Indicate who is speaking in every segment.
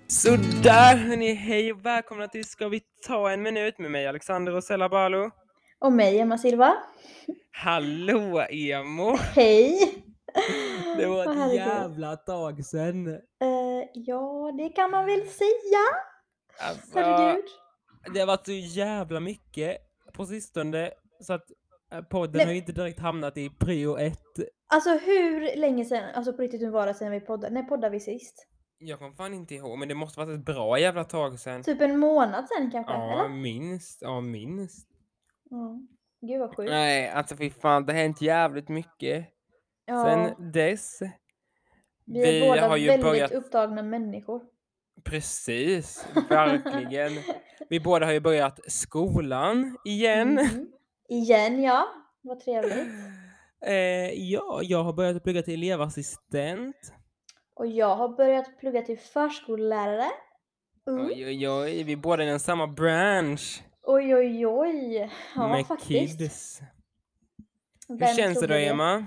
Speaker 1: Sådär hörni, hej och välkomna till Ska vi ta en minut med mig Alexander och Sella Balo.
Speaker 2: Och mig, Emma Silva.
Speaker 1: Hallå Emo!
Speaker 2: Hej!
Speaker 1: Det var
Speaker 2: Vad
Speaker 1: ett
Speaker 2: härligt.
Speaker 1: jävla tag sen.
Speaker 2: Ja, det kan man väl säga.
Speaker 1: Alltså,
Speaker 2: Herregud.
Speaker 1: det har varit så jävla mycket på sistone så att podden har ju inte direkt hamnat i prio 1.
Speaker 2: Alltså hur länge sedan, alltså på riktigt, nu var det sedan vi poddade? När poddade vi sist?
Speaker 1: Jag kommer fan inte ihåg, men det måste varit ett bra jävla tag sen.
Speaker 2: Typ en månad sedan kanske,
Speaker 1: Ja,
Speaker 2: eller?
Speaker 1: minst. Ja, minst.
Speaker 2: Ja. Gud vad sjukt.
Speaker 1: Nej, alltså fy fan, det har hänt jävligt mycket
Speaker 2: Ja,
Speaker 1: sen dess.
Speaker 2: vi är
Speaker 1: Vi
Speaker 2: båda
Speaker 1: har ju
Speaker 2: väldigt
Speaker 1: börjat...
Speaker 2: upptagna människor.
Speaker 1: Precis, verkligen. Vi båda har ju börjat skolan igen.
Speaker 2: Mhm. Igen, ja. Vad trevligt.
Speaker 1: Ja, jag har börjat plugga till elevassistent.
Speaker 2: Och jag har börjat plugga till förskollärare.
Speaker 1: Oj, oj, oj, vi är båda i samma bransch
Speaker 2: Oj, oj, oj. Ja,
Speaker 1: med
Speaker 2: faktiskt.
Speaker 1: kids. Hur
Speaker 2: Vem
Speaker 1: känns det då,
Speaker 2: trodde det?
Speaker 1: Emma?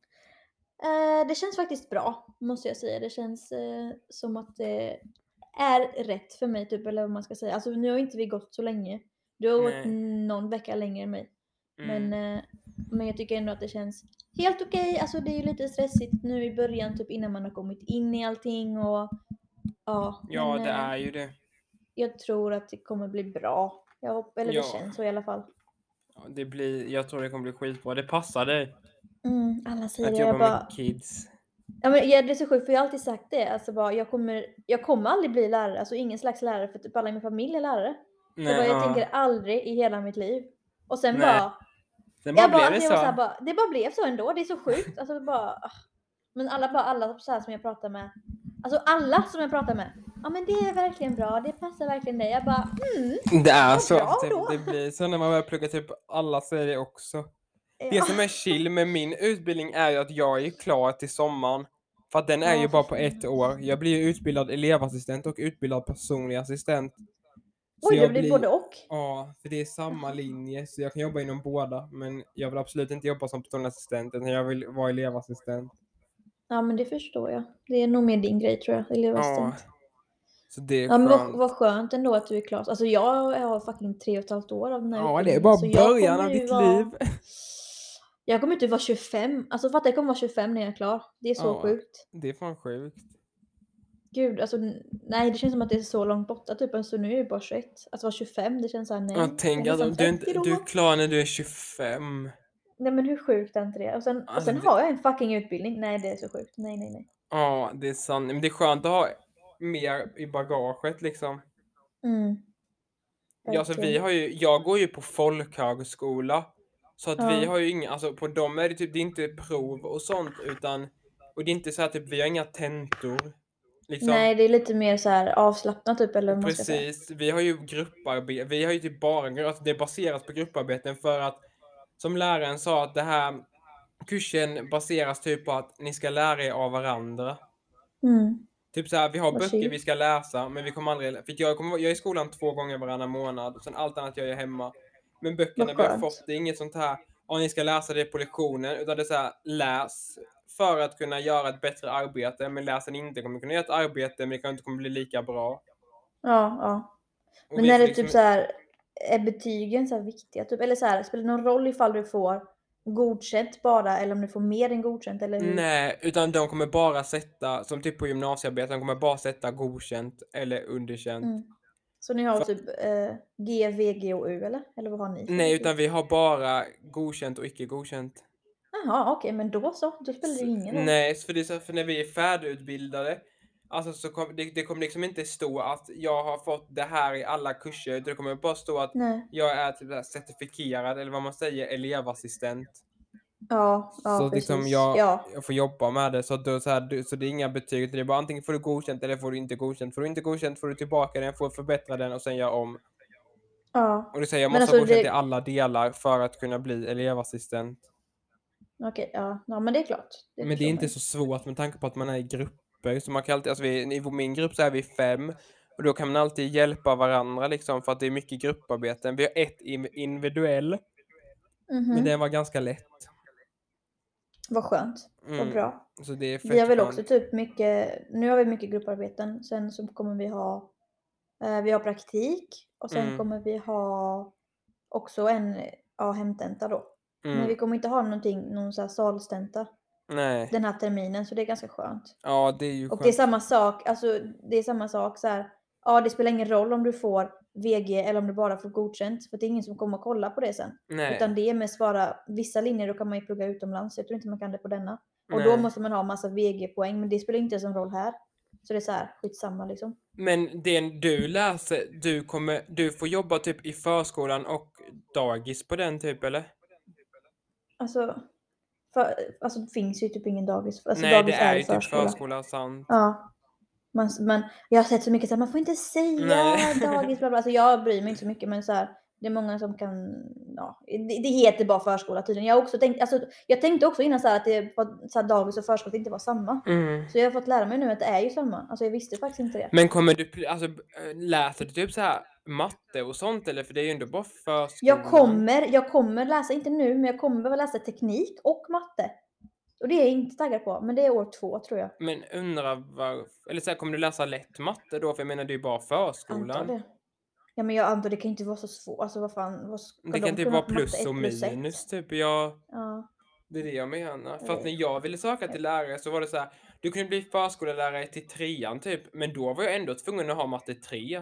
Speaker 2: Det känns faktiskt bra, måste jag säga. Det känns som att det är rätt för mig, typ, eller vad man ska säga. Alltså nu har inte vi gått så länge. Du har gått
Speaker 1: Nej.
Speaker 2: någon vecka längre än mig.
Speaker 1: Mm.
Speaker 2: Men jag tycker ändå att det känns helt okej. Alltså det är ju lite stressigt nu i början, typ innan man har kommit in i allting och ja.
Speaker 1: Ja,
Speaker 2: Men
Speaker 1: det är ju det.
Speaker 2: jag tror att det kommer bli bra. Eller
Speaker 1: Ja.
Speaker 2: det känns så i alla fall.
Speaker 1: Ja, jag tror det kommer bli skitbra. Det passar dig
Speaker 2: Alla säger
Speaker 1: att
Speaker 2: det.
Speaker 1: jobba
Speaker 2: Jag bara,
Speaker 1: med kids.
Speaker 2: ja, men det är så sjukt för jag har alltid sagt det. Alltså bara, jag kommer aldrig bli lärare. Alltså ingen slags lärare, för typ alla i min familj är lärare. Så
Speaker 1: Nej,
Speaker 2: bara, jag
Speaker 1: ja.
Speaker 2: tänker aldrig i hela mitt liv. Och sen
Speaker 1: Nej.
Speaker 2: bara...
Speaker 1: Sen bara blev det
Speaker 2: jag var
Speaker 1: så.
Speaker 2: så här, bara, det bara blev så ändå. Det är så sjukt. Alltså bara... Men alla så här som jag pratar med. Alltså alla som jag pratar med. Ja men det är verkligen bra. Det passar verkligen dig. Jag bara
Speaker 1: Det är
Speaker 2: vad
Speaker 1: så.
Speaker 2: bra då.
Speaker 1: Det blir så när man börjar plugga, typ alla säger det också. Det
Speaker 2: Ja.
Speaker 1: som är chill med min utbildning är ju att jag är klar till sommaren. För att den är
Speaker 2: Ja,
Speaker 1: ju
Speaker 2: för
Speaker 1: bara på
Speaker 2: fan.
Speaker 1: 1 år. Jag blir ju utbildad elevassistent och utbildad personlig assistent. Så
Speaker 2: Oj, det
Speaker 1: jag
Speaker 2: blir både och.
Speaker 1: Ja, för det är samma linje. Så jag kan jobba inom båda. Men jag vill absolut inte jobba som personlig assistent, utan jag vill vara elevassistent.
Speaker 2: Ja men det förstår jag. Det är nog mer din grej tror jag. Elevassistent.
Speaker 1: Ja, så det är
Speaker 2: Ja men
Speaker 1: skönt.
Speaker 2: vad skönt ändå att du är klar. Alltså jag har fucking 3,5 år av den här
Speaker 1: Ja, det är
Speaker 2: utbildningen.
Speaker 1: bara
Speaker 2: Så jag
Speaker 1: början
Speaker 2: kommer
Speaker 1: av
Speaker 2: ju
Speaker 1: ditt liv.
Speaker 2: Jag kommer inte vara 25. Alltså fatta, jag kommer vara 25 när jag är klar. Det är så
Speaker 1: Ja,
Speaker 2: sjukt.
Speaker 1: det är fan sjukt.
Speaker 2: Gud, alltså nej det känns som att det är så långt borta typ. Alltså nu är jag bara 21. Att vara 25, det känns såhär nej.
Speaker 1: Jag tänker
Speaker 2: jag är
Speaker 1: att
Speaker 2: nästan 30 då.
Speaker 1: du är klar när du är 25.
Speaker 2: Nej men hur sjukt är inte det? Och sen
Speaker 1: Alltså,
Speaker 2: har jag en fucking utbildning. Nej det är så sjukt. Nej.
Speaker 1: Ja, det är sant. Men det är skönt att ha mer i bagaget liksom. Ja, så
Speaker 2: Verkligen.
Speaker 1: jag går ju på folkhögskola. Så att vi
Speaker 2: Ja.
Speaker 1: har ju inga, alltså på dem är det typ, det är inte prov och sånt, utan, och det är inte så här typ, vi har inga tentor. Liksom.
Speaker 2: Nej det är lite mer så här avslappnat typ, eller vad man ska säga.
Speaker 1: Precis, vi har ju grupparbete, vi har ju typ bara, alltså det är baserat på grupparbeten för att, som läraren sa, att det här kursen baseras typ på att ni ska lära er av varandra. Typ så här, vi har
Speaker 2: Vad
Speaker 1: böcker
Speaker 2: chill.
Speaker 1: vi ska läsa, men vi kommer aldrig, för jag är i skolan 2 gånger varannan månad, och sen allt annat jag är hemma. Men böckerna
Speaker 2: Vad
Speaker 1: vi har
Speaker 2: skönt.
Speaker 1: fått, det är inget sånt här, ni ska läsa det på lektionen, utan det är så här, läs för att kunna göra ett bättre arbete, men läser ni inte kommer kunna göra ett arbete, men det kan inte kommer bli lika bra.
Speaker 2: Ja.
Speaker 1: Och
Speaker 2: Men
Speaker 1: vi
Speaker 2: är
Speaker 1: får
Speaker 2: det
Speaker 1: liksom,
Speaker 2: typ så här, är betygen så här viktiga typ? Eller så här, spelar det någon roll ifall du får godkänt bara, eller om du får mer än godkänt, eller hur?
Speaker 1: nej, utan de kommer bara sätta, som typ på gymnasiearbeten, de kommer bara sätta godkänt eller underkänt.
Speaker 2: Så ni har typ G, V, G och U eller? Eller vad har ni för
Speaker 1: Nej,
Speaker 2: betyg?
Speaker 1: utan vi har bara godkänt och icke godkänt.
Speaker 2: Jaha, okej, men då så. Då spelar det ju ingen roll.
Speaker 1: Nej, för det är så, för när vi är färdigutbildade, alltså så det kommer liksom inte stå att jag har fått det här i alla kurser, utan det kommer bara stå att
Speaker 2: Nej.
Speaker 1: jag är typ så här certifierad, eller vad man säger, elevassistent.
Speaker 2: Ja,
Speaker 1: Så
Speaker 2: precis.
Speaker 1: liksom
Speaker 2: Ja.
Speaker 1: jag får jobba med det, så då så här, så det är inga betyg, utan det är bara antingen får du godkänt eller får du inte godkänt. Får du inte godkänt får du tillbaka den, får förbättra den och sen göra om.
Speaker 2: Ja.
Speaker 1: Och det säger jag
Speaker 2: Men
Speaker 1: måste ha
Speaker 2: alltså
Speaker 1: godkänt i alla delar för att kunna bli elevassistent.
Speaker 2: Okej, ja. Ja, men det är klart.
Speaker 1: Men det är
Speaker 2: förstår man
Speaker 1: inte
Speaker 2: ju.
Speaker 1: så svårt med tanke på att man är i grupper. Så man kan alltid, alltså i min grupp så är vi 5. Och då kan man alltid hjälpa varandra liksom, för att det är mycket grupparbeten. Vi har ett individuell, men det var ganska lätt.
Speaker 2: Vad skönt. Vad
Speaker 1: Mm.
Speaker 2: bra.
Speaker 1: Så det är
Speaker 2: Vi har
Speaker 1: fett
Speaker 2: väl också
Speaker 1: skönt.
Speaker 2: typ mycket, nu har vi mycket grupparbeten, sen så kommer vi har praktik och sen
Speaker 1: Mm.
Speaker 2: kommer vi ha också en, ja, hemtenta då. Men
Speaker 1: Mm.
Speaker 2: vi kommer inte ha någon så här salstenta
Speaker 1: Nej.
Speaker 2: den här terminen, så det är ganska skönt.
Speaker 1: Ja, det är ju
Speaker 2: Och det är
Speaker 1: skönt.
Speaker 2: samma sak, alltså det är samma sak så här. Ja, det spelar ingen roll om du får VG eller om du bara får godkänt, för det är ingen som kommer att kolla på det sen.
Speaker 1: Nej.
Speaker 2: Utan det är mest bara vissa linjer, då kan man ju plugga utomlands. Jag tror inte man kan det på denna. Och då
Speaker 1: Nej.
Speaker 2: måste man ha massa VG-poäng, men det spelar inte som roll här. Så det är så här, skitsamma liksom.
Speaker 1: Men det du läser, du får jobba typ i förskolan och dagis på den typ, eller?
Speaker 2: Alltså det finns ju typ ingen dagis. Alltså
Speaker 1: Nej, det
Speaker 2: dagis är
Speaker 1: är
Speaker 2: ju
Speaker 1: ju typ
Speaker 2: förskola.
Speaker 1: förskola, sant.
Speaker 2: Ja. Men jag har sett så mycket så här, man får inte säga
Speaker 1: Nej.
Speaker 2: dagis bla bla. Alltså jag bryr mig inte så mycket, men så här, det är många som kan, ja, det heter bara förskola tydligen. Jag har också tänkt, alltså jag tänkte också innan så här att det var så här, dagis och förskola inte var samma.
Speaker 1: Mm.
Speaker 2: Så jag har fått lära mig nu att det är ju samma. Alltså jag visste faktiskt inte det.
Speaker 1: Men kommer du, alltså läser du typ så här matte och sånt, eller? För det är ju ändå bara
Speaker 2: Jag
Speaker 1: förskolan.
Speaker 2: kommer läsa, inte nu, men jag kommer behöva läsa teknik och matte. Och det är jag inte taggad på, men det är år 2 tror jag.
Speaker 1: Men undrar eller så här, kommer du läsa lätt matte då? För jag menar, det är ju bara
Speaker 2: Antar
Speaker 1: förskolan.
Speaker 2: det. Ja, men jag antar det kan inte vara så svårt. Alltså vad fan, vad ska
Speaker 1: Det kan
Speaker 2: de
Speaker 1: typ
Speaker 2: kunna
Speaker 1: vara
Speaker 2: på matte
Speaker 1: plus och
Speaker 2: 1 plus 1?
Speaker 1: minus typ.
Speaker 2: Ja.
Speaker 1: Det är det jag menar.
Speaker 2: Jag
Speaker 1: För att
Speaker 2: vet.
Speaker 1: när jag ville söka till lärare så var det så här, du kunde bli förskollärare till 3:an typ, men då var jag ändå tvungen att ha matte 3.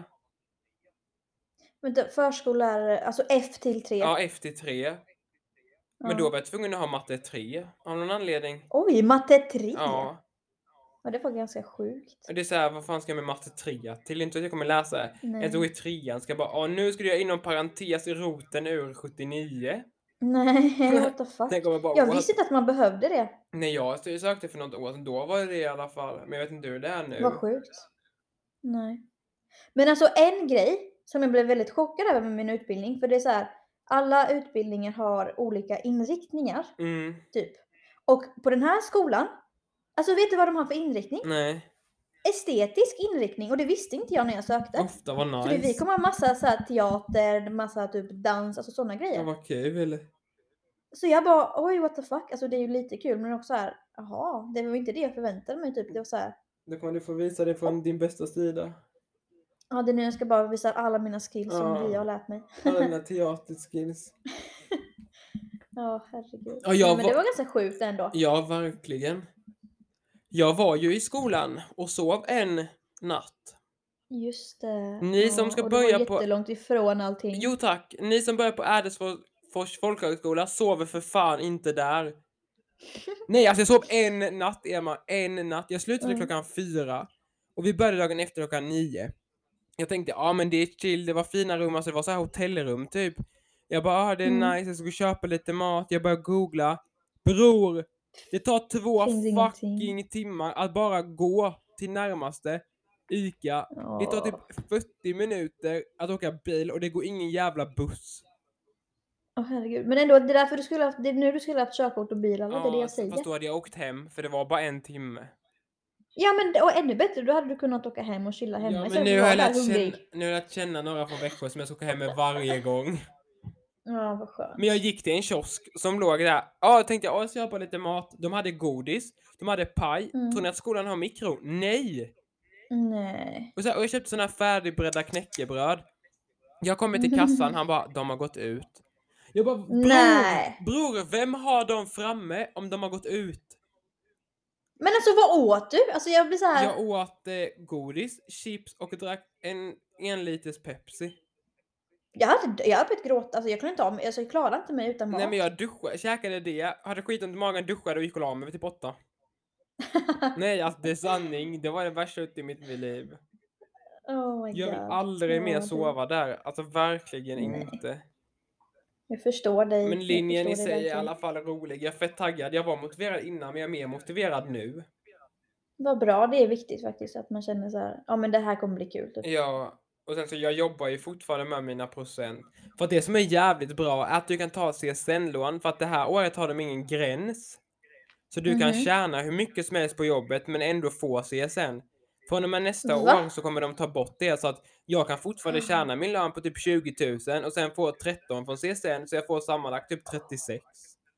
Speaker 2: Vänta, förskollärare, alltså F till 3.
Speaker 1: Ja, efter 3. Men då
Speaker 2: Ja.
Speaker 1: var jag tvungen att ha matte 3 av någon anledning.
Speaker 2: Oj, matte 3?
Speaker 1: Ja.
Speaker 2: Ja, det var ganska sjukt.
Speaker 1: Och det är så här, vad fan ska jag med matte 3 till? Inte att jag kommer läsa ett år i
Speaker 2: Nej.
Speaker 1: 3:an ska bara, nu ska du göra inom parentes roten ur 79.
Speaker 2: Nej, what the fuck.
Speaker 1: Den kommer bara,
Speaker 2: Jag
Speaker 1: what?
Speaker 2: visste inte att man behövde det.
Speaker 1: När jag sökte för något år sedan, då var det i alla fall. Men jag vet inte hur det är
Speaker 2: Vad
Speaker 1: nu.
Speaker 2: sjukt. Nej. Men alltså en grej som jag blev väldigt chockad över med min utbildning, för det är så här, alla utbildningar har olika inriktningar,
Speaker 1: Mm,
Speaker 2: typ. Och på den här skolan, alltså vet du vad de har för inriktning?
Speaker 1: nej.
Speaker 2: Estetisk inriktning, och det visste inte jag när jag sökte.
Speaker 1: Ofta var
Speaker 2: Så vi
Speaker 1: nice.
Speaker 2: kommer ha massa så här teater, massa typ dans, alltså sådana
Speaker 1: Ja,
Speaker 2: grejer.
Speaker 1: vad kul.
Speaker 2: Så jag bara, oj what the fuck, alltså det är ju lite kul, men också här, jaha, det var inte det jag förväntade mig typ. Det var så här,
Speaker 1: Då kommer du få visa det från din bästa sida.
Speaker 2: ja det är nu jag ska bara visa alla mina skills som
Speaker 1: Ja.
Speaker 2: vi har lärt mig.
Speaker 1: Alla dina teaterskills.
Speaker 2: Ja, herregud.
Speaker 1: Ja, jag
Speaker 2: Nej, men det
Speaker 1: var-
Speaker 2: var ganska sjukt ändå.
Speaker 1: Ja, verkligen. Jag var ju i skolan och sov en natt.
Speaker 2: Just det.
Speaker 1: Ni som ska
Speaker 2: och
Speaker 1: börja
Speaker 2: det var
Speaker 1: på-
Speaker 2: jättelångt ifrån allting.
Speaker 1: Jo tack, ni som börjar på Ädelsfors folkhögskola sover för fan inte där. Nej, alltså jag sov en natt, Emma. En natt. Jag slutade klockan 4 och vi började dagen efter klockan 9. Jag tänkte, ja men det är chill, det var fina rum, alltså det var så här hotellrum typ. Jag bara, det är nice, jag ska köpa lite mat. Jag börjar googla. Bror, det tar 2
Speaker 2: Finns
Speaker 1: fucking
Speaker 2: ingenting.
Speaker 1: timmar att bara gå till närmaste ICA. Det tar typ 40 minuter att åka bil och det går ingen jävla buss.
Speaker 2: Åh herregud. Men ändå, det är därför det är nu du skulle ha haft körkort och bil, eller? Det är det jag säger.
Speaker 1: Fast då hade jag åkt hem, för det var bara 1 timme.
Speaker 2: Ja men och ännu bättre, då hade du kunnat åka hem och chilla hemma
Speaker 1: Ja, men
Speaker 2: istället
Speaker 1: nu
Speaker 2: för
Speaker 1: har
Speaker 2: att
Speaker 1: jag
Speaker 2: vara där hungrig.
Speaker 1: lärt känna några från Växjö som jag ska åka hem med varje gång.
Speaker 2: Ja, vad skönt.
Speaker 1: Men jag gick till en kiosk som låg där. Jag tänkte jag ska köpa lite mat. De hade godis, de hade paj. Tror ni att skolan har mikro? Nej!
Speaker 2: Nej.
Speaker 1: Och jag köpte såna här färdigbredda knäckebröd. Jag kommer till kassan, han bara, de har gått ut. Jag bara,
Speaker 2: Nej.
Speaker 1: bror, vem har dem framme om de har gått ut?
Speaker 2: Men alltså vad åt du? Alltså jag blir så här.
Speaker 1: Jag åt godis, chips och drack en liters Pepsi.
Speaker 2: Jag hade börjat gråta, alltså jag kunde inte av mig, alltså jag klarade inte mig utan mat.
Speaker 1: Nej, men jag käkade det, hade skitont i magen, duschade och gick och la mig typ 8. Nej, alltså det är sanning. Det var det värsta i mitt liv.
Speaker 2: Oh my
Speaker 1: Jag vill
Speaker 2: god.
Speaker 1: aldrig mer
Speaker 2: Ja,
Speaker 1: sova där. Alltså verkligen
Speaker 2: Nej.
Speaker 1: inte.
Speaker 2: Jag förstår dig.
Speaker 1: Men linjen i
Speaker 2: jag förstår dig
Speaker 1: sig är i
Speaker 2: verkligen.
Speaker 1: alla fall rolig. Jag är fett taggad. Jag var motiverad innan, men jag är mer motiverad nu.
Speaker 2: Vad bra, det är viktigt faktiskt att man känner så här, ja men det här kommer bli kul typ.
Speaker 1: Ja, och sen så jag jobbar ju fortfarande med mina procent. För att det som är jävligt bra är att du kan ta CSN-lån, för att det här året har de ingen gräns. Så du kan tjäna hur mycket som helst på jobbet men ändå få CSN. Från och med nästa
Speaker 2: Va?
Speaker 1: år så kommer de ta bort det, så att jag kan fortfarande tjäna min lön på typ 20 000 och sen få 13 från CSN, så jag får sammanlagt typ 36.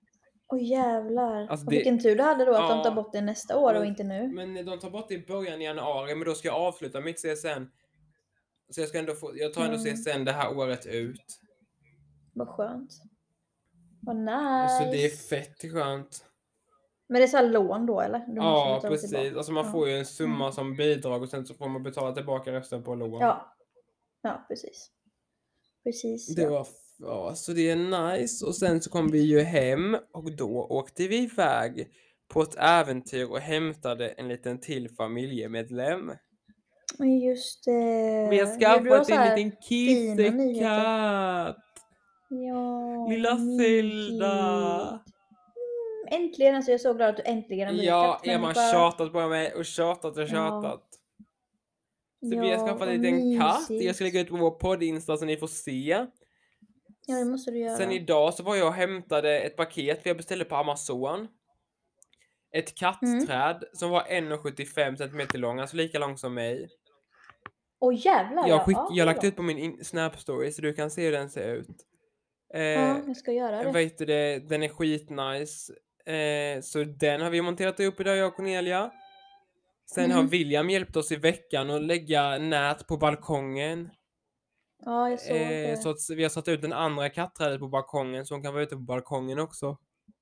Speaker 2: Oj jävlar.
Speaker 1: Alltså
Speaker 2: Och vilken tur du hade då att de tar
Speaker 1: ja,
Speaker 2: bort det nästa år och
Speaker 1: men
Speaker 2: inte nu.
Speaker 1: men de tar bort det i början i januari, men då ska jag avsluta mitt CSN. Så jag tar ändå CSN det här året ut.
Speaker 2: Vad skönt. Vad
Speaker 1: Så det är
Speaker 2: nice.
Speaker 1: fett skönt.
Speaker 2: Men det är så här lån då eller? Du måste
Speaker 1: Ja,
Speaker 2: betala
Speaker 1: precis.
Speaker 2: tillbaka.
Speaker 1: Alltså man
Speaker 2: Ja.
Speaker 1: får ju en summa som bidrag och sen så får man betala tillbaka resten på lån.
Speaker 2: Ja. Ja, precis. Precis
Speaker 1: Det
Speaker 2: ja.
Speaker 1: var ja, så det är nice. Och sen så kom vi ju hem och då åkte vi iväg på ett äventyr och hämtade en liten till familjemedlem.
Speaker 2: Men just
Speaker 1: Vi har
Speaker 2: det. Gud, du har
Speaker 1: skaffat
Speaker 2: så
Speaker 1: en
Speaker 2: här
Speaker 1: liten
Speaker 2: fina nyheter.
Speaker 1: kissekatt!
Speaker 2: Ja,
Speaker 1: Lilla
Speaker 2: vad
Speaker 1: Zelda!
Speaker 2: mysigt. Äntligen, alltså jag är så glad att du äntligen har blivit
Speaker 1: Ja, Emma har
Speaker 2: kattmänniska.
Speaker 1: tjatat på mig och tjatat och
Speaker 2: Ja,
Speaker 1: tjatat. Så vi har
Speaker 2: ja,
Speaker 1: skaffat
Speaker 2: vad
Speaker 1: en liten katt. Jag
Speaker 2: mysigt.
Speaker 1: ska lägga ut på vår podd-insta så ni får se.
Speaker 2: Ja, det måste du
Speaker 1: Sen
Speaker 2: göra.
Speaker 1: idag så var jag och hämtade ett paket vi har beställt på Amazon. Ett
Speaker 2: Mm.
Speaker 1: kattträd som var 1,75 centimeter lång, alltså lika lång som mig.
Speaker 2: Åh jävlar ja. Ja,
Speaker 1: Jag har
Speaker 2: det är
Speaker 1: lagt ut
Speaker 2: långt.
Speaker 1: på min Snap-story så du kan se hur den ser ut.
Speaker 2: Ja, jag ska göra det.
Speaker 1: Vet du det, den är skitnice. Så den har vi monterat upp idag, jag och Cornelia. Sen har
Speaker 2: Mhm.
Speaker 1: William hjälpt oss i veckan att lägga nät på balkongen.
Speaker 2: Ja, jag såg
Speaker 1: Så
Speaker 2: det.
Speaker 1: att vi har satt ut den andra katträdet på balkongen så hon kan vara ute på balkongen också.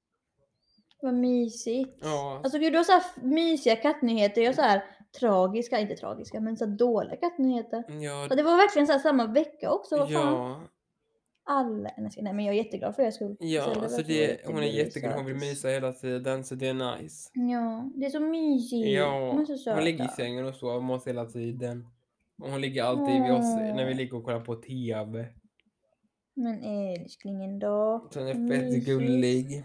Speaker 2: Vad mysigt.
Speaker 1: Ja,
Speaker 2: Alltså gud, du har så här mysiga kattnyheter. Jag har så här tragiska, inte tragiska, men så här dåliga kattnyheter.
Speaker 1: ja,
Speaker 2: Och det var verkligen så här samma vecka också. Vad fan?
Speaker 1: ja,
Speaker 2: Nej, men jag är jätteglad för er skull. Zelda
Speaker 1: alltså
Speaker 2: verkar vara
Speaker 1: hon är
Speaker 2: jättegullig,
Speaker 1: jättegullig, hon vill
Speaker 2: sötis.
Speaker 1: mysa hela tiden så det är nice.
Speaker 2: Ja, det är så mysigt. De är
Speaker 1: Ja,
Speaker 2: så
Speaker 1: hon ligger i
Speaker 2: söta.
Speaker 1: sängen och så och måste hela tiden. Och hon ligger alltid vid oss när vi
Speaker 2: Åh,
Speaker 1: ligger och kollar på TV.
Speaker 2: men älsklingen då?
Speaker 1: Så hon är
Speaker 2: Vad
Speaker 1: fett
Speaker 2: mysigt.
Speaker 1: gullig.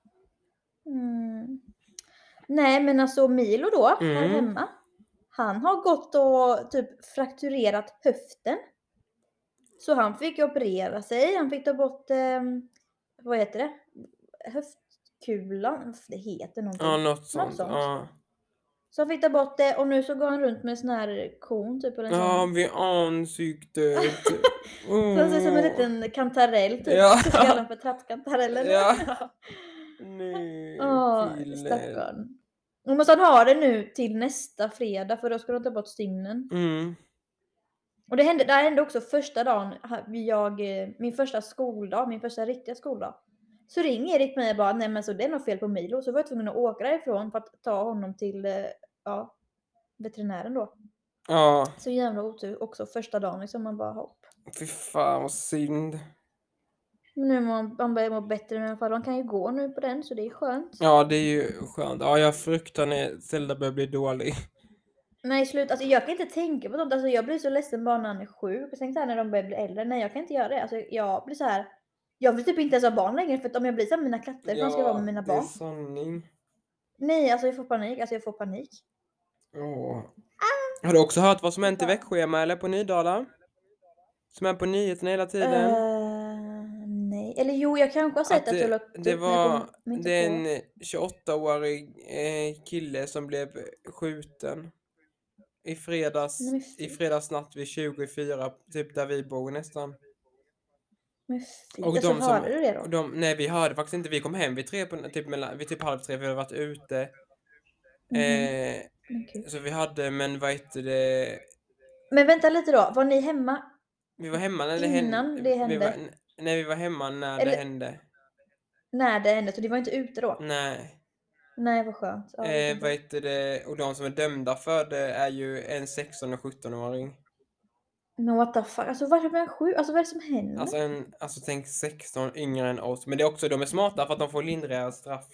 Speaker 2: Mm. Nej, men alltså Milo då, här hemma. Han har gått och typ frakturerat höften. Så han fick operera sig. Han fick ta bort, vad heter det? Höftkulan. Det heter någonting.
Speaker 1: Ja, något sånt.
Speaker 2: sånt.
Speaker 1: Ja,
Speaker 2: Så han fick ta bort det och nu så går han runt med sån här kon typ. Eller en
Speaker 1: ja
Speaker 2: sån.
Speaker 1: vid ansiktet.
Speaker 2: Så han ser ut som en liten kantarell typ.
Speaker 1: Ja.
Speaker 2: Så kallar han för trattkantarellen.
Speaker 1: Ja. Nej,
Speaker 2: Åh,
Speaker 1: killen.
Speaker 2: stackarn. Och måste han ha det nu till nästa fredag för då ska de ta bort stygnen. Och det hände också första dagen, min första skoldag, min första riktiga skoldag. Så ringer Erik mig och bara, nej men så det är något fel på Milo. Så var jag tvungen att åka därifrån för att ta honom till, veterinären då.
Speaker 1: Ja,
Speaker 2: Så jävla otur också första dagen liksom, man bara hopp.
Speaker 1: fy fan vad synd.
Speaker 2: Men nu man börjar må bättre i alla fall. Man kan ju gå nu på den så det är skönt.
Speaker 1: Ja, det är ju skönt. Ja, jag fruktar när Zelda börjar bli dålig.
Speaker 2: Nej slut, alltså jag kan inte tänka på sånt. Alltså jag blir så ledsen bara när han är sjuk. Och sen så här när de börjar bli äldre. Nej jag kan inte göra det. Alltså jag blir så här. Jag vill typ inte ens ha barn längre för att om jag blir som mina katter, hur ska jag vara med mina
Speaker 1: det är
Speaker 2: barn?
Speaker 1: sanning.
Speaker 2: Nej, alltså jag får panik. Alltså jag får panik.
Speaker 1: Ja. Har du också hört vad som hänt i Växjö eller på Nydala? Som är på nyheterna hela tiden.
Speaker 2: Nej, eller jo jag kanske har sett att du lagt upp,
Speaker 1: det
Speaker 2: men jag
Speaker 1: var
Speaker 2: kommer inte
Speaker 1: det
Speaker 2: på.
Speaker 1: en 28-årig kille som blev skjuten i fredags
Speaker 2: Nej, men
Speaker 1: i
Speaker 2: fy.
Speaker 1: fredagsnatt vid 24 typ där vi bor nästan.
Speaker 2: Men fy.
Speaker 1: Och
Speaker 2: Alltså
Speaker 1: de som
Speaker 2: hörde du det då?
Speaker 1: nej vi hörde faktiskt inte, vi kom hem vid 3 på vid typ halv 3 för vi hade varit ute.
Speaker 2: Men gud.
Speaker 1: Så vi hade, men vad heter det,
Speaker 2: Men vänta lite då, var ni hemma
Speaker 1: vi var hemma när
Speaker 2: innan det hände?
Speaker 1: vi var hemma när det
Speaker 2: Eller
Speaker 1: hände.
Speaker 2: när det hände? Så ni var inte ute då?
Speaker 1: Nej.
Speaker 2: Nej vad skönt. Ja, det är
Speaker 1: Vad heter det, och de som är dömda för det är ju en 16 och 17-åring.
Speaker 2: Men what the fuck, alltså varför blir han sjuk? Alltså vad är det som händer?
Speaker 1: Alltså tänk 16 yngre än oss. Men det är också, de är smarta för att de får lindrigare straff.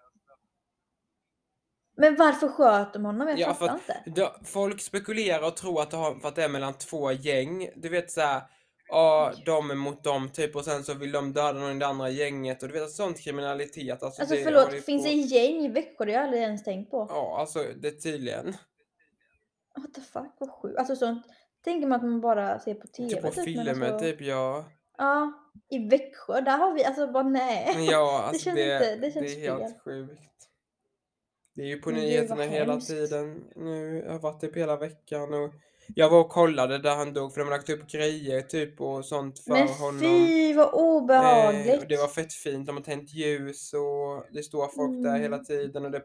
Speaker 2: Men varför sköt de honom? Jag
Speaker 1: Ja, för
Speaker 2: fattar
Speaker 1: att
Speaker 2: inte.
Speaker 1: folk spekulerar och tror att för att det är mellan 2 gäng. Du vet såhär, de är mot dem typ och sen så vill de döda någon i det andra gänget. Och du vet, sånt kriminalitet. Alltså det
Speaker 2: förlåt,
Speaker 1: håller
Speaker 2: finns
Speaker 1: på.
Speaker 2: det gäng i Växjö? Det har jag aldrig ens tänkt på.
Speaker 1: Ja, alltså det är tydligen.
Speaker 2: What the fuck, vad sjukt. Alltså sånt tänker man att man bara ser på TV.
Speaker 1: Typ på
Speaker 2: men
Speaker 1: filmer
Speaker 2: alltså,
Speaker 1: typ, ja.
Speaker 2: ja, i Växjö, där har vi alltså bara nej.
Speaker 1: Ja,
Speaker 2: Det
Speaker 1: alltså
Speaker 2: känns
Speaker 1: det,
Speaker 2: inte, det känns
Speaker 1: är helt
Speaker 2: fel.
Speaker 1: sjukt. Det är ju på
Speaker 2: Men gud, vad
Speaker 1: nyheterna hela
Speaker 2: hemskt.
Speaker 1: tiden. Nu har jag varit typ hela veckan och Jag var och kollade där han dog, för de har lagt upp grejer typ och sånt
Speaker 2: Men
Speaker 1: för honom.
Speaker 2: fy vad
Speaker 1: Och det var
Speaker 2: obehagligt.
Speaker 1: fett fint. De har tänt ljus och det står folk där hela
Speaker 2: Mm,
Speaker 1: tiden och det är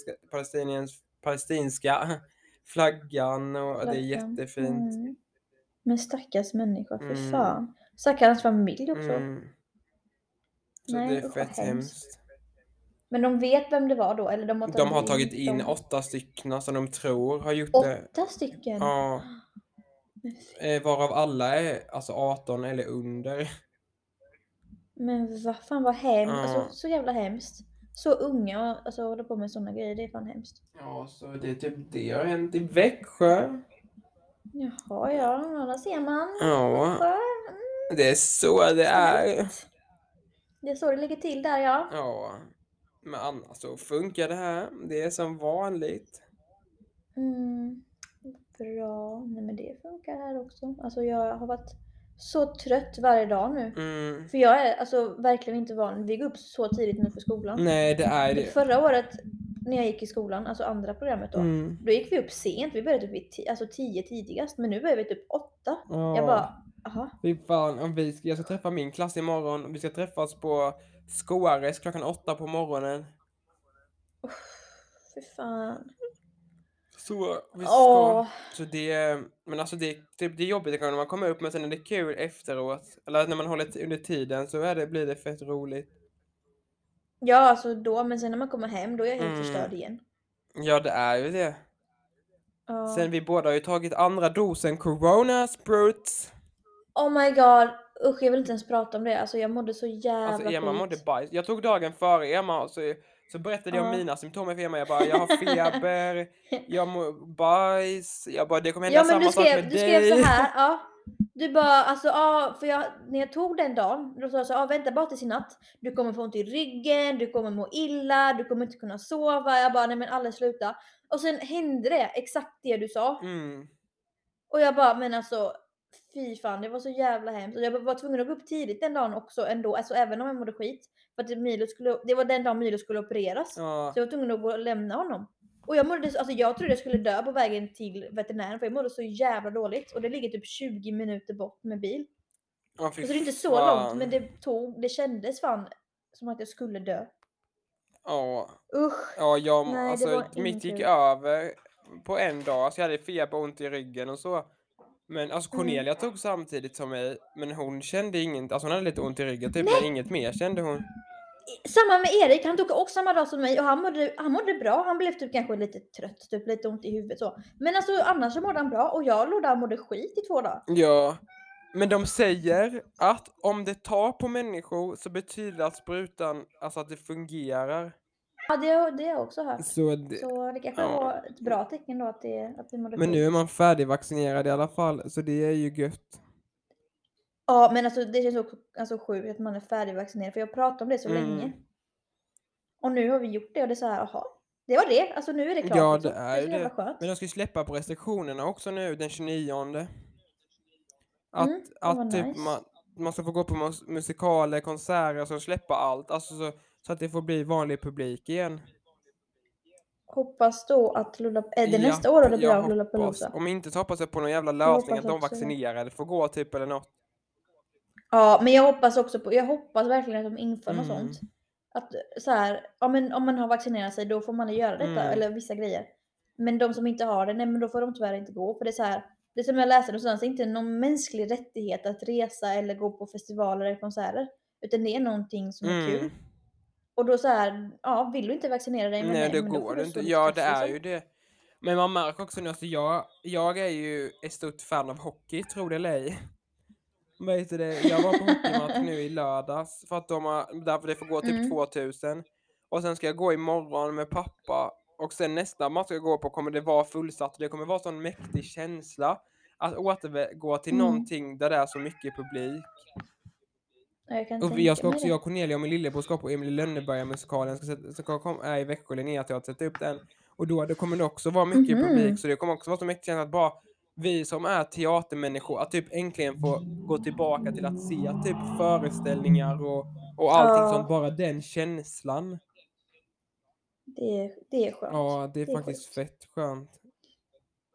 Speaker 1: palestinska flaggan och det är
Speaker 2: flaggan.
Speaker 1: jättefint.
Speaker 2: Men stackars människa, fy
Speaker 1: Mm,
Speaker 2: fan. Stackars familj också.
Speaker 1: mm. Så det är
Speaker 2: Nej usch vad
Speaker 1: fett
Speaker 2: hemskt.
Speaker 1: hemskt.
Speaker 2: Men de vet vem det var då, eller de har
Speaker 1: De
Speaker 2: tagit
Speaker 1: har tagit
Speaker 2: in
Speaker 1: in
Speaker 2: dem?
Speaker 1: 8 stycken som de tror har gjort det.
Speaker 2: 8 stycken?
Speaker 1: Ja,
Speaker 2: Men fy
Speaker 1: varav alla är alltså 18 eller under.
Speaker 2: men vad fan vad hemskt, alltså
Speaker 1: Ja,
Speaker 2: så jävla hemskt. Så unga och alltså hålla på med såna grejer, det är fan hemskt.
Speaker 1: ja, så det är typ det har hänt i Växjö.
Speaker 2: Jaha, ja, där ser man.
Speaker 1: Ja,
Speaker 2: Växjö,
Speaker 1: det är så det är.
Speaker 2: stabilt. Det är så det ligger till där ja.
Speaker 1: Ja, men annars så funkar det här. Det är som vanligt.
Speaker 2: Mm, bra. Nej men det funkar här också. Alltså jag har varit så trött varje dag nu.
Speaker 1: Mm.
Speaker 2: För jag är alltså verkligen inte van. Vi går upp så tidigt nu för skolan.
Speaker 1: Nej, det är
Speaker 2: Typ
Speaker 1: det.
Speaker 2: förra året när jag gick i skolan, alltså andra programmet då.
Speaker 1: Mm.
Speaker 2: Då gick vi upp sent. Vi började typ vid alltså 10 tidigast. Men nu börjar vi typ 8. Jag
Speaker 1: Ja,
Speaker 2: bara, aha.
Speaker 1: fy fan. Om jag ska träffa min klass imorgon. Vi ska träffas på Skåres klockan 8 på morgonen.
Speaker 2: Fy fan.
Speaker 1: Så vi ska.
Speaker 2: Åh.
Speaker 1: Så det, men alltså det är jobbigt när man kommer upp, men sen är det kul efteråt. Eller när man håller under tiden så blir det fett roligt.
Speaker 2: Ja, alltså då. Men sen när man kommer hem, då är jag helt förstörd igen.
Speaker 1: Ja, det är ju det.
Speaker 2: Ja.
Speaker 1: Sen vi båda har ju tagit andra dosen corona spruts.
Speaker 2: Oh my god. Usch, jag vill inte ens prata om det. Alltså jag mådde så
Speaker 1: Alltså
Speaker 2: jävla
Speaker 1: Emma mådde
Speaker 2: skit.
Speaker 1: bajs. Jag tog dagen före Emma och så berättade jag om
Speaker 2: Ja.
Speaker 1: mina symptom för Emma. Jag bara, jag har feber, jag mår bajs. Jag bara, det kommer hända
Speaker 2: Ja men
Speaker 1: samma sak med
Speaker 2: du skrev så
Speaker 1: dig.
Speaker 2: här, ja. Du bara alltså ja, för när jag tog den dagen, då sa jag så ja vänta bara tills i natt. Du kommer få ont i ryggen, du kommer må illa, du kommer inte kunna sova. Jag bara nej men alla sluta. Och sen hände det, exakt det du sa.
Speaker 1: Mm.
Speaker 2: Och jag bara men alltså fy fan det var så jävla hemskt. Och jag var tvungen att gå upp tidigt den dagen också ändå, alltså även om jag mådde skit. För att det var den dagen Milo skulle opereras.
Speaker 1: Ja.
Speaker 2: Så jag var tvungen att gå och lämna honom. Och jag mådde, alltså jag trodde jag skulle dö på vägen till veterinären för jag mådde så jävla dåligt. Och det ligger typ 20 minuter bort med bil.
Speaker 1: Ja, fy
Speaker 2: Alltså det är inte så
Speaker 1: fan.
Speaker 2: långt men det kändes fan som att jag skulle dö.
Speaker 1: Ja.
Speaker 2: Usch.
Speaker 1: Ja,
Speaker 2: Nej det
Speaker 1: alltså
Speaker 2: var ingen
Speaker 1: mitt gick
Speaker 2: kul.
Speaker 1: över på en dag. Så jag hade feber, ont i ryggen och så. Men alltså
Speaker 2: Mm.
Speaker 1: Cornelia tog samtidigt som mig, men hon kände inget, alltså hon hade lite ont i ryggen typ, men inget mer kände hon.
Speaker 2: Samma med Erik, han tog också samma dag som mig och han mådde bra. Han blev typ kanske lite trött, typ lite ont i huvudet så. Men alltså annars så mådde han bra och jag låg där och mådde skit i 2 dagar.
Speaker 1: Ja, men de säger att om det tar på människor så betyder det att sprutan, alltså att det fungerar.
Speaker 2: Ja det har jag också hört.
Speaker 1: Så det,
Speaker 2: Så det kanske
Speaker 1: ja.
Speaker 2: var ett bra tecken då att vi mådde
Speaker 1: Men
Speaker 2: skit.
Speaker 1: nu är man färdigvaccinerad i alla fall, så det är ju gött.
Speaker 2: Ja men alltså det känns också alltså, sjukt att man är färdigvaccinerad för jag pratade om det så länge. Och nu har vi gjort det och det är så här, jaha. Det var det, alltså nu är det klart
Speaker 1: Ja,
Speaker 2: liksom.
Speaker 1: det
Speaker 2: Det
Speaker 1: är
Speaker 2: är
Speaker 1: ju
Speaker 2: så jävla
Speaker 1: det.
Speaker 2: skönt.
Speaker 1: Men de ska ju släppa på restriktionerna också nu den 29:e.
Speaker 2: Vad
Speaker 1: Att typ
Speaker 2: nice.
Speaker 1: man ska få gå på musikaler, konserter, så släppa allt. Alltså så att det får bli vanlig publik igen.
Speaker 2: Hoppas då att är det
Speaker 1: Ja,
Speaker 2: nästa år då det blir
Speaker 1: jag
Speaker 2: av
Speaker 1: hoppas.
Speaker 2: Lollapalooza?
Speaker 1: Om inte så hoppas jag på någon jävla
Speaker 2: Jag
Speaker 1: lösning
Speaker 2: hoppas
Speaker 1: att de
Speaker 2: också det.
Speaker 1: vaccinerade får gå typ eller något.
Speaker 2: Ja, men jag hoppas verkligen att de inför något sånt. Att så här, ja men om man har vaccinerat sig då får man göra detta eller vissa grejer. Men de som inte har det, nej men då får de tyvärr inte gå. För det är så här, det som jag läste någonstans, det är inte någon mänsklig rättighet att resa eller gå på festivaler eller konserter. Utan det är någonting som är kul. Och då så här, ja vill du inte vaccinera dig,
Speaker 1: Nej, det
Speaker 2: men då
Speaker 1: går
Speaker 2: får
Speaker 1: det
Speaker 2: du
Speaker 1: inte.
Speaker 2: stå ditt
Speaker 1: Ja,
Speaker 2: kast
Speaker 1: det är
Speaker 2: liksom.
Speaker 1: ju det. Men man märker också nu, alltså jag är ju ett stort fan av hockey, tror det eller ej. Vet du det? Jag var på hockeymatch nu i lördags för att därför det får gå typ 2000. Och sen ska jag gå imorgon med pappa. Och sen nästa match jag går på kommer det vara fullsatt. Det kommer vara sån mäktig känsla att återgå till någonting där det är så mycket publik.
Speaker 2: Ja, jag kan
Speaker 1: Och
Speaker 2: tänka mig
Speaker 1: jag,
Speaker 2: det.
Speaker 1: Cornelia och min lillebror ska på Emil i Lönneberga-musikalen. Är i Växjö, Linnea till att sätta upp den. Och då kommer det också vara mycket publik. Så det kommer också vara så mäktigt känsla att bara vi som är teatermänniskor att typ äntligen få gå tillbaka till att se typ föreställningar och allting sånt.
Speaker 2: Ja,
Speaker 1: Bara den känslan.
Speaker 2: det är skönt.
Speaker 1: Ja, det är
Speaker 2: Det är
Speaker 1: faktiskt
Speaker 2: sjukt.
Speaker 1: fett skönt.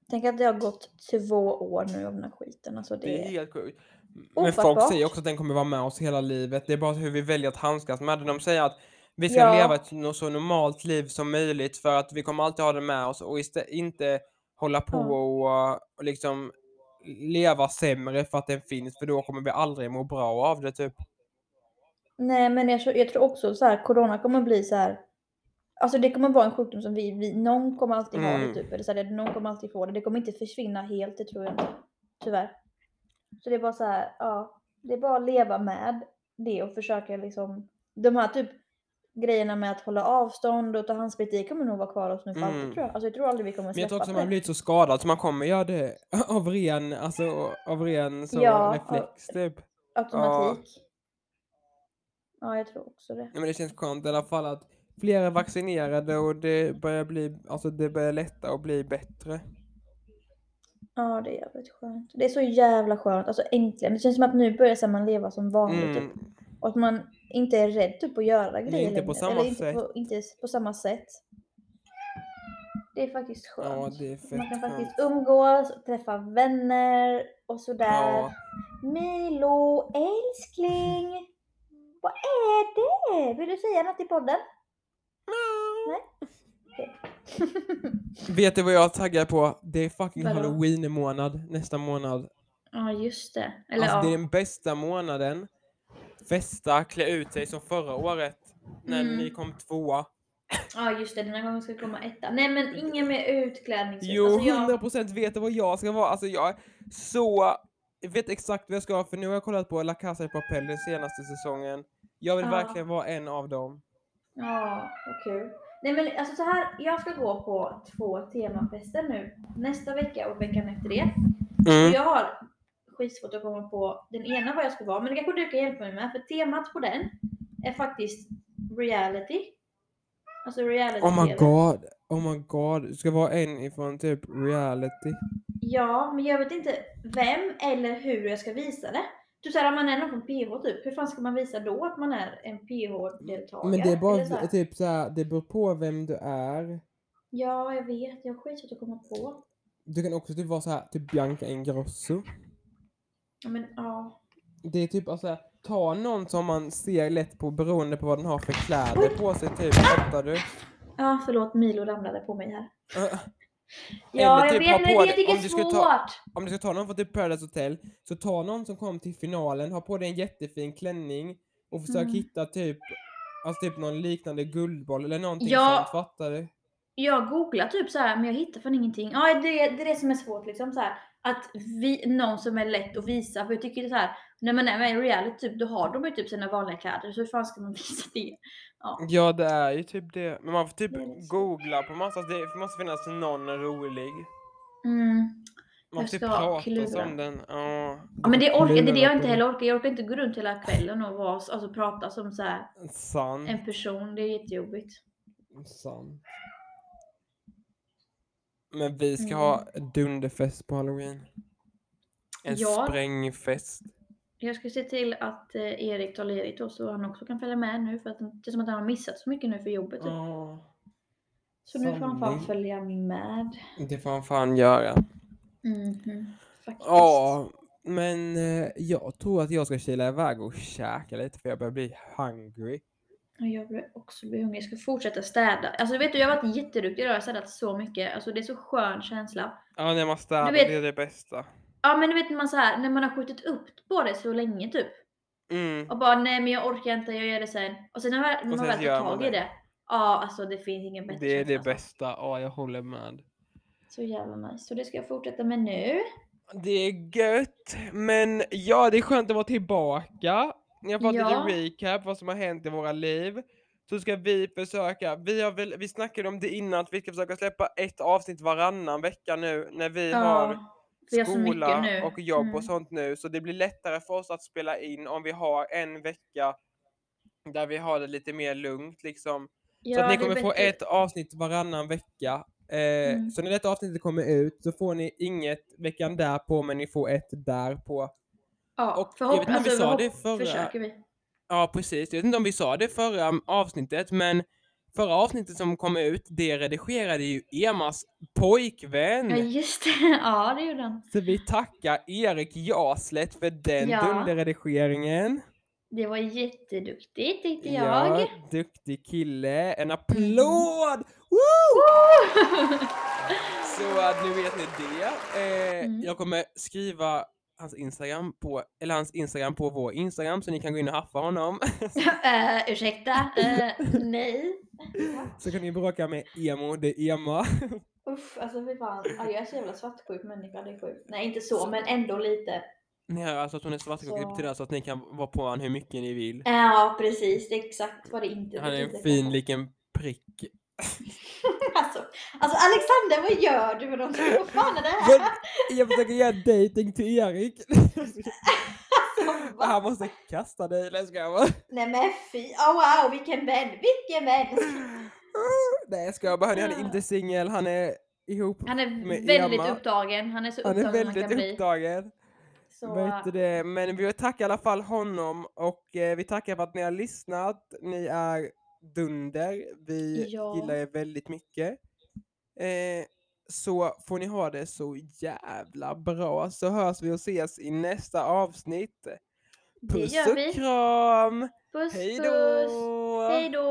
Speaker 2: Tänk att det har gått 2 år nu av den här skiten. Alltså
Speaker 1: Det är helt sjukt. Men folk
Speaker 2: ofattbart.
Speaker 1: säger också att den kommer vara med oss hela livet. Det är bara hur vi väljer att handskas med den. De säger att vi ska
Speaker 2: Ja.
Speaker 1: leva ett så normalt liv som möjligt för att vi kommer alltid ha det med oss och inte hålla på och liksom leva sämre för att den finns, för då kommer vi aldrig må bra av det typ.
Speaker 2: Nej, men jag tror också så här, corona kommer bli så här. Alltså det kommer vara en sjukdom som någon kommer alltid ha det typ. Eller så här, någon kommer alltid få det. Det kommer inte försvinna helt, det tror jag inte. Tyvärr. Så det är bara så här, ja. Det är bara att leva med det och försöka liksom. De här typ grejerna med att hålla avstånd och ta handsprit, det kommer nog vara kvar hos nu för alltid tror jag. Alltså jag tror aldrig vi kommer
Speaker 1: Men jag tror
Speaker 2: släppa
Speaker 1: också
Speaker 2: på
Speaker 1: man har
Speaker 2: det.
Speaker 1: blivit så skadad så man kommer göra det av ren så
Speaker 2: Ja,
Speaker 1: reflex typ.
Speaker 2: automatik. Ja, jag tror också det.
Speaker 1: Nej, men det känns skönt i alla fall att fler är vaccinerade och det börjar lätta och bli bättre.
Speaker 2: Ja, det är jävligt skönt. Det är så jävla skönt. Alltså äntligen. Det känns som att nu börjar man leva som vanligt typ. Och att man inte är rädd typ att göra grejer
Speaker 1: inte på
Speaker 2: längre.
Speaker 1: samma
Speaker 2: Eller
Speaker 1: sätt.
Speaker 2: inte på samma sätt. Det är faktiskt skönt.
Speaker 1: Ja, det är fett
Speaker 2: man kan
Speaker 1: skönt.
Speaker 2: faktiskt umgås, träffa vänner och sådär.
Speaker 1: Ja.
Speaker 2: Milo, älskling! Vad är det? Vill du säga något i podden? Nej? Okej.
Speaker 1: Vet du vad jag taggar på? Det är fucking
Speaker 2: Vadå?
Speaker 1: Halloween-månad nästa månad.
Speaker 2: Ja, just det. Eller
Speaker 1: Alltså
Speaker 2: ja.
Speaker 1: det är den bästa månaden. Festa, klä ut sig som förra året. När ni kom 2.
Speaker 2: Ja, just det. Den här gången ska komma 1. Nej, men ingen mer utklädning.
Speaker 1: Jo,
Speaker 2: Alltså,
Speaker 1: 100% vet du vad jag ska vara. Alltså jag vet exakt vad jag ska vara, för nu har jag kollat på La Casa de Papel den senaste säsongen. Jag vill verkligen vara en av dem.
Speaker 2: Ja, vad kul. Nej, men alltså så här, jag ska gå på 2 temafester nu. Nästa vecka och veckan efter det. Och jag har skitsvårt att komma på den ena vad jag ska vara. Men det kanske du kan hjälpa mig med. För temat på den är faktiskt reality. Alltså reality.
Speaker 1: Oh my god. Du ska vara en ifrån typ reality.
Speaker 2: Ja, men jag vet inte vem eller hur jag ska visa det. Du säger att man är någon från PH typ. Hur fan ska man visa då att man är en PH-deltagare?
Speaker 1: Men det är bara
Speaker 2: så
Speaker 1: typ såhär, det beror på vem du är.
Speaker 2: Ja, jag vet. Jag har skitsvårt att komma på.
Speaker 1: Du kan också typ vara såhär, typ Bianca Ingrosso.
Speaker 2: Ja, men ja.
Speaker 1: Det är typ alltså, ta någon som man ser lätt på beroende på vad den har för kläder på sig typ, fattar du?
Speaker 2: Ja, förlåt, Milo ramlade på mig här.
Speaker 1: Ja,
Speaker 2: jag vet, men det är svårt.
Speaker 1: Om du ska ta någon från typ Paradise Hotel, så ta någon som kom till finalen, ha på dig en jättefin klänning och försök hitta typ någon liknande guldboll eller någonting sånt, fattar du?
Speaker 2: Jag googlar typ så här, men jag hittar fan ingenting. Ja, det är det som är svårt liksom så här, att någon som är lätt att visa, för jag tycker det är så här, när man är med i reality typ, då har de ju typ sina vanliga kläder, så hur fan ska man visa det?
Speaker 1: Ja, det är ju typ det. Men man får typ googla på massa, det måste finnas någon rolig. Man får typ prata om den. Ja,
Speaker 2: men det är det jag inte heller orkar. Jag orkar inte gå runt hela kvällen och prata som så här en person. Det är jättejobbigt.
Speaker 1: Sant. Men vi ska ha dunderfest på Halloween. En sprängfest.
Speaker 2: Jag ska se till att Erik tar ledigt då, så han också kan följa med nu, för att det är som att han har missat så mycket nu för jobbet. Typ. Så nu får han fan följa med. Det
Speaker 1: får han fan göra.
Speaker 2: Faktiskt.
Speaker 1: Ja, men jag tror att jag ska kila iväg och käka lite, för jag börjar bli hungry.
Speaker 2: Jag börjar också bli hungrig. Jag ska fortsätta städa. Alltså vet du, jag har varit jätteduktig idag. Jag har städat så mycket. Alltså det är så skön känsla.
Speaker 1: Ja, när man städar, det är det bästa.
Speaker 2: Ja, men du vet man så här, när man har skjutit upp på det så länge typ. Och bara, nej men jag orkar inte, jag gör det sen. Och sen när man väl tar tag i det. Ja, alltså det finns ingen bättre
Speaker 1: känsla. Det är det
Speaker 2: alltså.
Speaker 1: bästa. Ja, jag håller med.
Speaker 2: Så jävla nice. Så det ska jag fortsätta med nu.
Speaker 1: Det är gött. Men ja, det är skönt att vara tillbaka. Ni har fått lite recap vad som har hänt i våra liv. Så ska vi försöka, vi snackade om det innan, att vi ska försöka släppa ett avsnitt varannan vecka nu när vi har skola och jobb och sånt nu. Så det blir lättare för oss att spela in om vi har en vecka där vi har det lite mer lugnt liksom. Så att ni kommer få ett avsnitt varannan vecka. Så när detta avsnittet kommer ut så får ni inget veckan därpå, men ni får ett därpå.
Speaker 2: Ja,
Speaker 1: och jag vet inte om vi sa det förra...
Speaker 2: försöker vi.
Speaker 1: Ja, precis. Jag vet inte om vi sa det förra avsnittet, men förra avsnittet som kom ut, det redigerade ju Emas
Speaker 2: Ja,
Speaker 1: pojkvän.
Speaker 2: just det. Ja, det gjorde han.
Speaker 1: Så vi tackar Erik Jaslet för den
Speaker 2: Ja.
Speaker 1: dunderredigeringen.
Speaker 2: Det var jätteduktigt tyckte jag.
Speaker 1: Ja, duktig kille. En applåd! Woo!
Speaker 2: Woo!
Speaker 1: Så nu vet ni det. Jag kommer skriva hans Instagram på vår Instagram så ni kan gå in och haffa honom.
Speaker 2: Ursäkta? Nej.
Speaker 1: Så kan ni bråka med Emo, det är Emma.
Speaker 2: Uff, alltså fy fan. Ja, jag är så jävla svartsjuk människa, det är sjukt. Nej, inte så, men ändå lite.
Speaker 1: Ni hör alltså att hon är svartsjuk, det betyder alltså att ni kan vara på honom hur mycket ni vill.
Speaker 2: Ja, precis. Det är exakt vad det inte betyder.
Speaker 1: Han är en fin liten prick.
Speaker 2: Alltså Alexander, vad gör du med dem? Vad fan är det här?
Speaker 1: Jag försöker ge dating till Erik.
Speaker 2: Alltså,
Speaker 1: Han måste kasta dig, eller ska jag vara?
Speaker 2: nej men fy, wow, vilken vän.
Speaker 1: Nej, jag ska bara, han är inte singel, han är ihop
Speaker 2: Han är
Speaker 1: med
Speaker 2: väldigt
Speaker 1: Emma.
Speaker 2: upptagen, han är så
Speaker 1: Han
Speaker 2: upptagen
Speaker 1: är
Speaker 2: man kan
Speaker 1: väldigt
Speaker 2: bli.
Speaker 1: upptagen.
Speaker 2: Så...
Speaker 1: Vet du det? Men vi tackar i alla fall honom och vi tackar för att ni har lyssnat. Ni är dunder. Vi gillar er väldigt mycket. Så får ni ha det så jävla bra, så hörs vi och ses i nästa avsnitt. Puss och kram!
Speaker 2: Puss,
Speaker 1: Hej
Speaker 2: puss!
Speaker 1: då!
Speaker 2: Hej då!